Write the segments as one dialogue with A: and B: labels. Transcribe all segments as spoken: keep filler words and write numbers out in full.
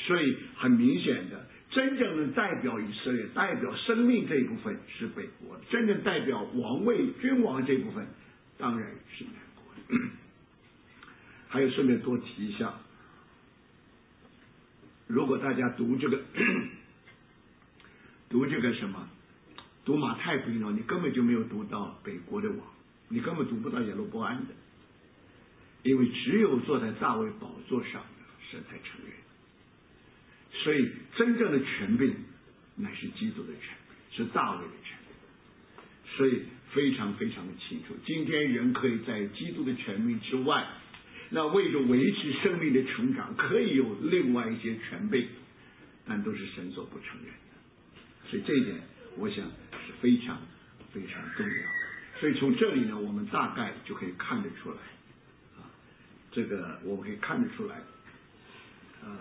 A: 所以很明显的，真正能代表以色列、代表生命这一部分是北国的，真正代表王位、君王这一部分当然是南国的。还有顺便多提一下，如果大家读这个读这个什么读马太福音哦，你根本就没有读到北国的王，你根本读不到耶罗波安的，因为只有坐在大卫宝座上的神才承认。所以真正的权柄乃是基督的权柄，是大卫的权柄。所以非常非常的清楚，今天人可以在基督的权柄之外，那为了维持生命的成长，可以有另外一些权柄，但都是神所不承认的。所以这一点我想是非常非常重要。所以从这里呢，我们大概就可以看得出来啊，这个我们可以看得出来呃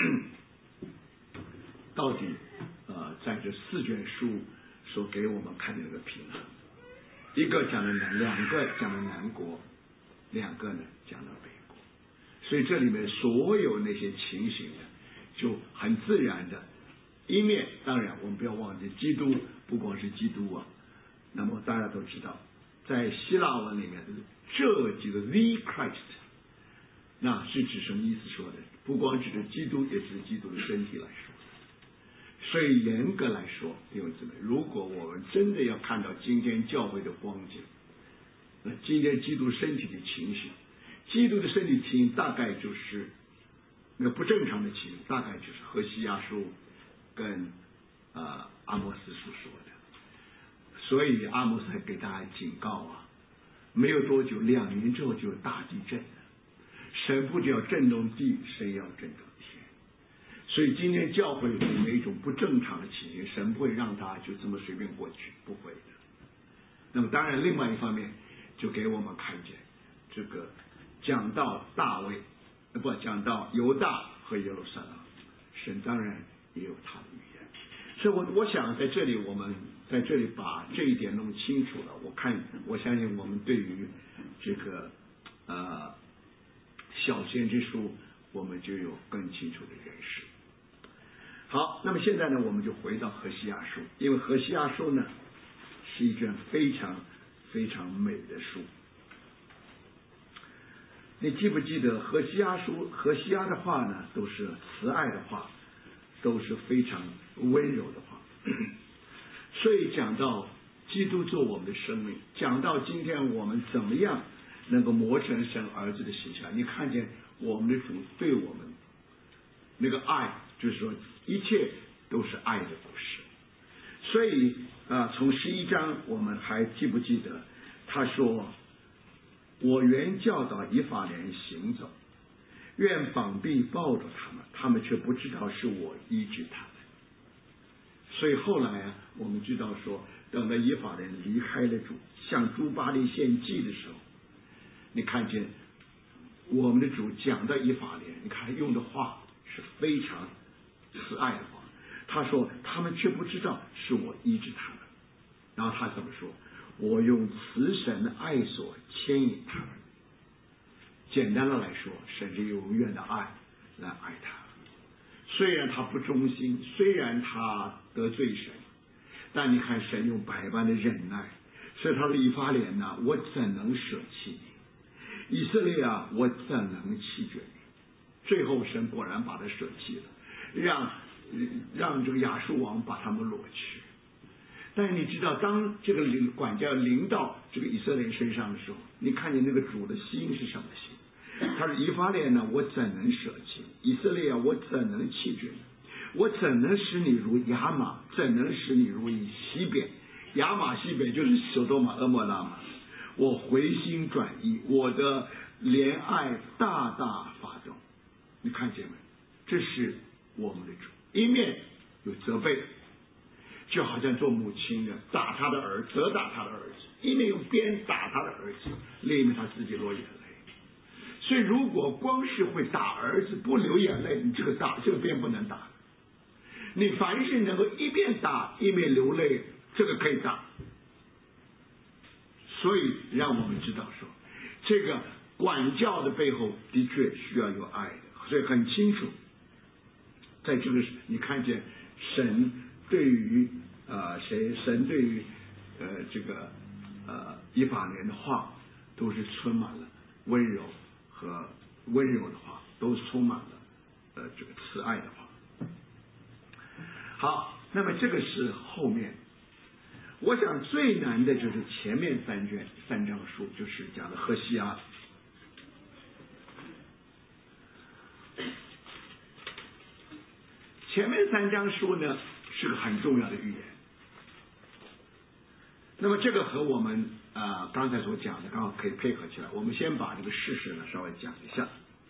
A: 到底呃在这四卷书所给我们看的这个平衡，一个讲了南，两个讲了南国，两个呢讲了北国。所以这里面所有那些情形呢，就很自然的，一面当然我们不要忘记，基督不光是基督啊，那么大家都知道，在希腊文里面这几个 the Christ， 那是指什么意思说的？不光指着基督，也指基督的身体来说。所以严格来说，弟兄姊妹，如果我们真的要看到今天教会的光景，那今天基督身体的情形，基督的身体情形大概就是那个不正常的情形，大概就是何西阿书跟呃阿摩斯书说的。所以阿摩斯还给大家警告啊，没有多久，两年之后就有大地震了。神不只要震动地，神也要震动天。所以今天教会里面一种不正常的情形，神不会让他就这么随便过去，不会的。那么当然另外一方面就给我们看见这个讲到大卫，不讲到犹大和耶路撒冷，神当然也有他的预言。所以我我想在这里我们在这里把这一点弄清楚了，我看我相信我们对于这个呃小先知书我们就有更清楚的认识。好，那么现在呢，我们就回到何西阿书，因为何西阿书呢是一卷非常非常美的书。你记不记得何西阿书？何西阿的话呢，都是慈爱的话，都是非常温柔的话。所以讲到基督做我们的生命，讲到今天我们怎么样能够磨成神儿子的形象，你看见我们的主对我们那个爱，就是说一切都是爱的故事。所以啊，从十一章我们还记不记得他说，我原教导以法莲行走，愿膀臂抱着他们，他们却不知道是我医治他们。所以后来啊，我们知道说，等到以法莲离开了主，向朱巴利献祭的时候，你看见我们的主讲到以法莲，你看用的话是非常慈爱的话。他说他们却不知道是我医治他们。然后他怎么说？我用慈神的爱所牵引他们。简单的来说，神是永远的爱来爱他。虽然他不忠心，虽然他得罪神，但你看神用百般的忍耐。所以他说以法莲啊，我怎能舍弃你？以色列啊，我怎能弃绝你？最后神果然把他舍弃了，让让这个亚述王把他们掳去。但是你知道，当这个管家临到这个以色列身上的时候，你看见那个主的心是什么心？他说以法莲呢，我怎能舍弃？以色列啊，我怎能弃绝你？我怎能使你如亚玛？怎能使你如以西边？亚玛西边就是所多玛、蛾摩拉嘛。我回心转意，我的怜爱大大发动。你看见没？这是我们的主，一面有责备，就好像做母亲的打他的儿子，责打他的儿子，一面用鞭打他的儿子，另一面他自己落眼泪。所以如果光是会打儿子不流眼泪，你这个打这个鞭不能打。你凡是能够一边打一边流泪，这个可以打。所以让我们知道说，这个管教的背后的确需要有爱的。所以很清楚， 在这个你看见神对于呃谁，神对于呃这个呃以法莲的话，都是充满了温柔和温柔的话，都充满了呃这个慈爱的话。好，那么这个是后面。我想最难的就是前面三卷三章书，就是讲的何西阿。前面三章书呢是个很重要的预言。那么这个和我们啊、呃、刚才所讲的刚好可以配合起来。我们先把这个事实呢稍微讲一下，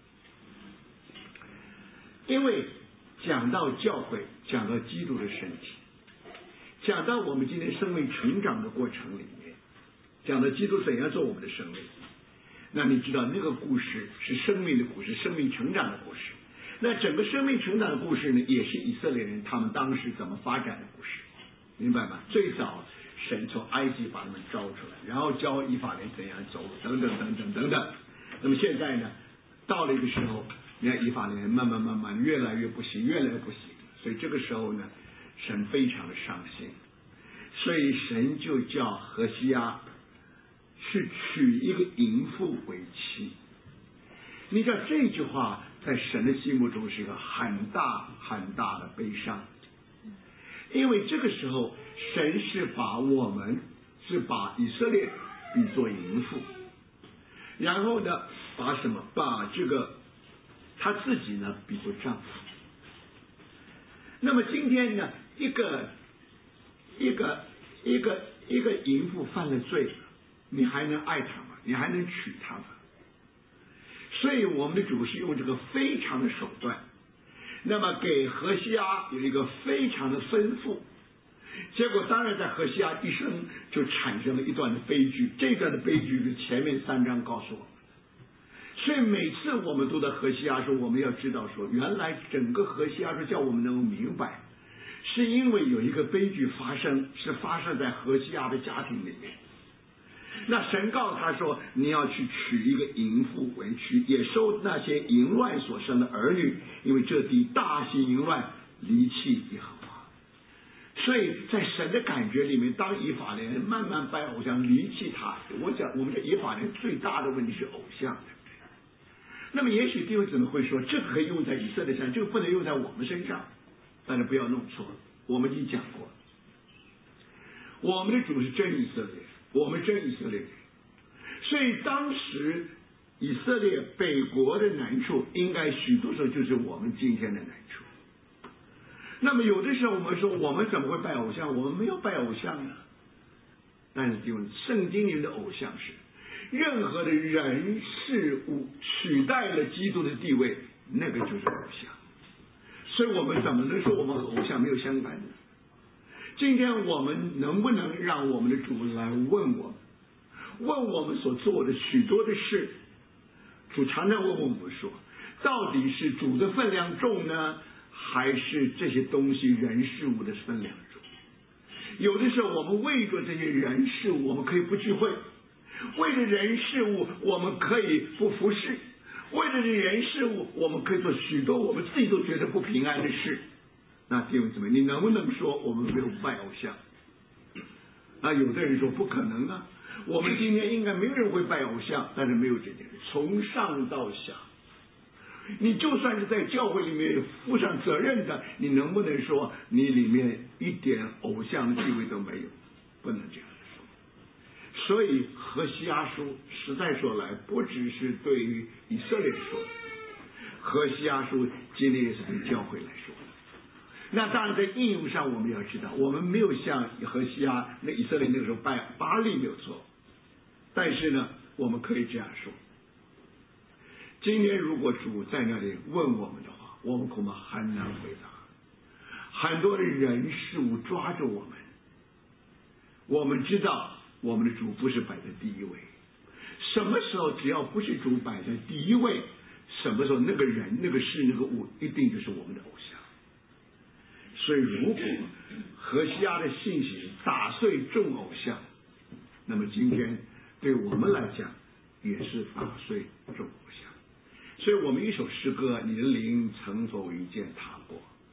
A: 因为讲到教会，讲到基督的身体，讲到我们今天生命成长的过程里面，讲到基督怎样做我们的生命，那你知道那个故事是生命的故事，生命成长的故事。那整个生命成长的故事呢，也是以色列人他们当时怎么发展的故事，明白吗？最早神从埃及把他们招出来，然后教以法莲怎样走，等等等等等等。那么现在呢，到了一个时候，你看以法莲慢慢慢慢越来越不行，越来越不行，所以这个时候呢，神非常的伤心，所以神就叫何西阿去娶一个淫妇为妻。你知道这句话在神的心目中是一个很大很大的悲伤，因为这个时候神是把我们是把以色列比作淫妇，然后呢把什么把这个他自己呢比作丈夫。那么今天呢一个一个一个一个淫妇犯了罪，你还能爱她吗？你还能娶她吗？所以我们的主是用这个非常的手段，那么给何西阿有一个非常的吩咐，结果当然在何西阿一生就产生了一段的悲剧，这段的悲剧是前面三章告诉我们。所以每次我们读到何西阿说，我们要知道说，原来整个何西阿说叫我们能够明白，是因为有一个悲剧发生，是发生在何西阿的家庭里面。那神告诉他说，你要去娶一个淫妇为妻，也收那些淫乱所生的儿女，因为这地大行淫乱，离弃耶和华。所以在神的感觉里面，当以法莲慢慢拜偶像，离弃他，我讲我们的以法莲最大的问题是偶像，对不对？那么也许弟兄姊妹会说，这个可以用在以色列上，这个不能用在我们身上。但是不要弄错，我们已经讲过，我们的主是真以色列，我们真以色列人。所以当时以色列北国的难处，应该许多时候就是我们今天的难处。那么有的时候我们说，我们怎么会拜偶像？我们没有拜偶像呢。但是就圣经里的偶像是任何的人事物取代了基督的地位，那个就是偶像。所以我们怎么能说我们和偶像没有相干呢？今天我们能不能让我们的主来问我们，问我们所做的许多的事？主常常问我们说，到底是主的分量重呢，还是这些东西人事物的分量重？有的时候我们为着这些人事物，我们可以不聚会；为了人事物，我们可以不服侍；为了这人事物，我们可以做许多我们自己都觉得不平安的事。那弟兄姊妹，你能不能说我们没有拜偶像？那有的人说不可能啊，我们今天应该没有人会拜偶像，但是没有这件事，从上到下，你就算是在教会里面负上责任的，你能不能说你里面一点偶像的地位都没有？不能这样说。所以何西阿书实在说来，不只是对于以色列说的，何西阿书今天也是对教会来说的。那当然在应用上我们要知道，我们没有像何西阿那以色列那个时候拜巴力没有错，但是呢我们可以这样说，今天如果主在那里问我们的话，我们恐怕很难回答。很多的人事物抓着我们，我们知道我们的主不是摆在第一位，什么时候只要不是主摆在第一位，什么时候那个人那个事那个物一定就是我们的偶像。所以如果何西阿的信息打碎众偶像，那么今天对我们来讲也是打碎众偶像。所以我们一首诗歌，你的灵曾否遇见他过，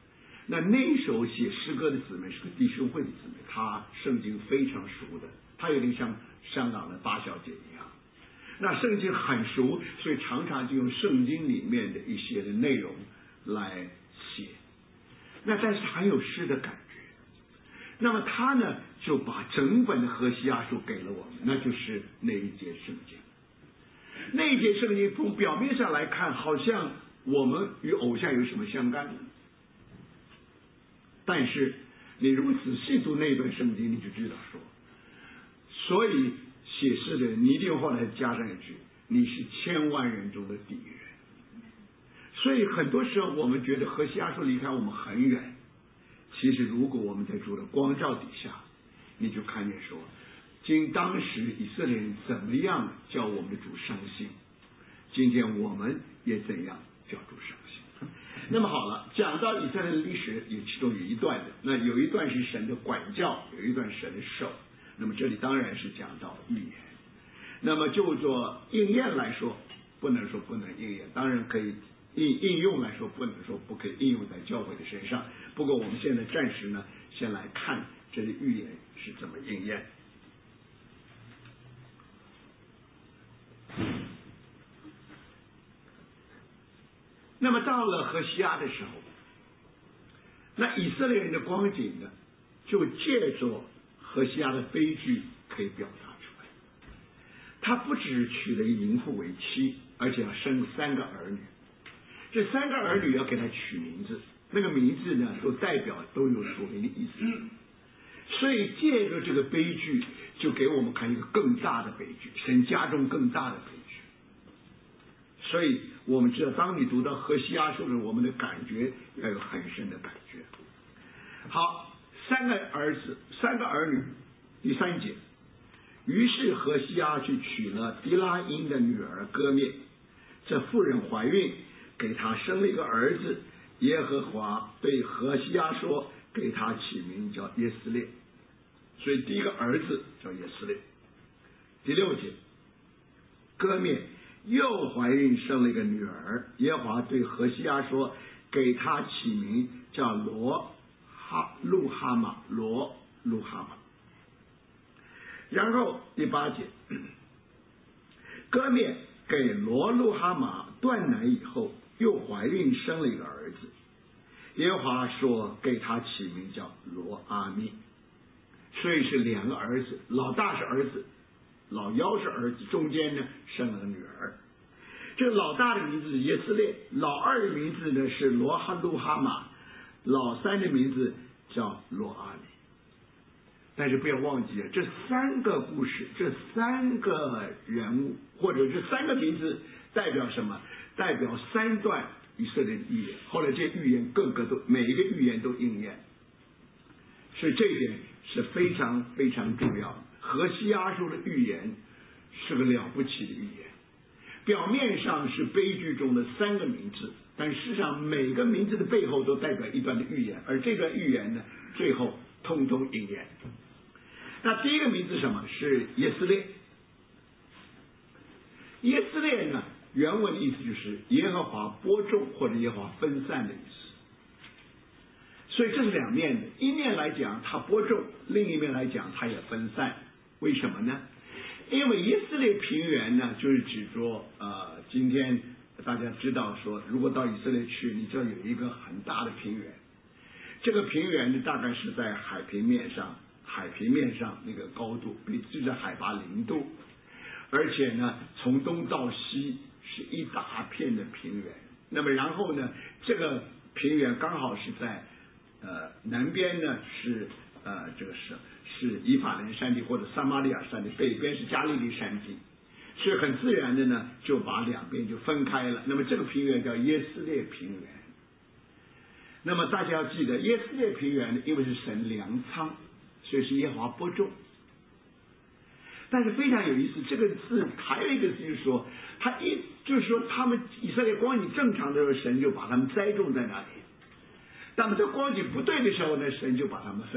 A: 那那时候写诗歌的姊妹是个弟兄会的姊妹，她圣经非常熟的，她有点像香港的八小姐一样。那圣经很熟，所以常常就用圣经里面的一些的内容来写。那但是很有诗的感觉。那么他呢就把整本的何西阿书给了我们，那就是那一节圣经。那一节圣经从表面上来看，好像我们与偶像有什么相干呢？但是你如果仔细读那段圣经，你就知道说，所以写诗的人，你一定后来加上一句，你是千万人中的第一人。所以很多时候我们觉得何西阿书离开我们很远，其实如果我们在主的光照底下，你就看见说，今当时以色列人怎么样叫我们的主伤心，今天我们也怎样叫主伤心。那么好了，讲到以色列的历史，有其中有一段的，那有一段是神的管教，有一段是神的手。那么这里当然是讲到预言。那么就做应验来说，不能说不能应验，当然可以应应用来说，不能说不可以应用在教会的身上。不过我们现在暂时呢，先来看这些预言是怎么应验。那么到了何西阿的时候，那以色列人的光景呢，就借着何西阿的悲剧可以表达出来。他不只娶了一淫妇为妻，而且要生三个儿女。这三个儿女要给他取名字，那个名字呢，都代表都有属灵的意思。所以借着这个悲剧，就给我们看一个更大的悲剧，神加重更大的悲剧。所以我们知道，当你读到何西阿书的时候，我们的感觉要有很深的感觉。好，三个儿子，三个儿女。第三节，于是何西阿去娶了迪拉因的女儿歌灭，这妇人怀孕，给他生了一个儿子。耶和华对何西阿说，给他起名叫耶斯列。所以第一个儿子叫耶斯列。第六节，歌灭又怀孕生了一个女儿，耶和华对何西阿说，给他起名叫罗哈路哈玛，罗路哈玛。然后第八节，歌灭给罗路哈玛断奶以后，又怀孕生了一个儿子，耶和华说给他起名叫罗阿密。所以是两个儿子，老大是儿子，老幺是儿子，中间呢生了个女儿。这个老大的名字是耶斯列，老二的名字呢是罗哈路哈玛，老三的名字叫罗阿密。但是不要忘记了，这三个故事，这三个人物，或者这三个名字代表什么？代表三段以色列的预言。后来这些预言各个都每一个预言都应验，所以这一点是非常非常重要的。何西阿书的预言是个了不起的预言，表面上是悲剧中的三个名字，但事实上每个名字的背后都代表一段的预言，而这段预言呢，最后通通应验。那第一个名字是什么？是耶斯列。耶斯列呢，原文的意思就是耶和华播种或者耶和华分散的意思。所以这是两面的，一面来讲他播种，另一面来讲他也分散。为什么呢？因为耶斯列平原呢，就是指着呃，今天大家知道说，如果到以色列去，你就有一个很大的平原。这个平原呢，大概是在海平面上，海平面上那个高度，比就在海拔零度，而且呢，从东到西是一大片的平原。那么然后呢，这个平原刚好是在呃南边呢是呃这个是是以法莲山地或者撒玛利亚山地，北边是加利利山地，所以很自然的呢就把两边就分开了。那么这个平原叫耶斯列平原。那么大家要记得，耶斯列平原因为是神粮仓，所以是耶和华播种。但是非常有意思，这个字还有一个字就是说，他一就是说他们以色列光景正常的时候，神就把他们栽种在那里；那么这光景不对的时候呢，神就把他们分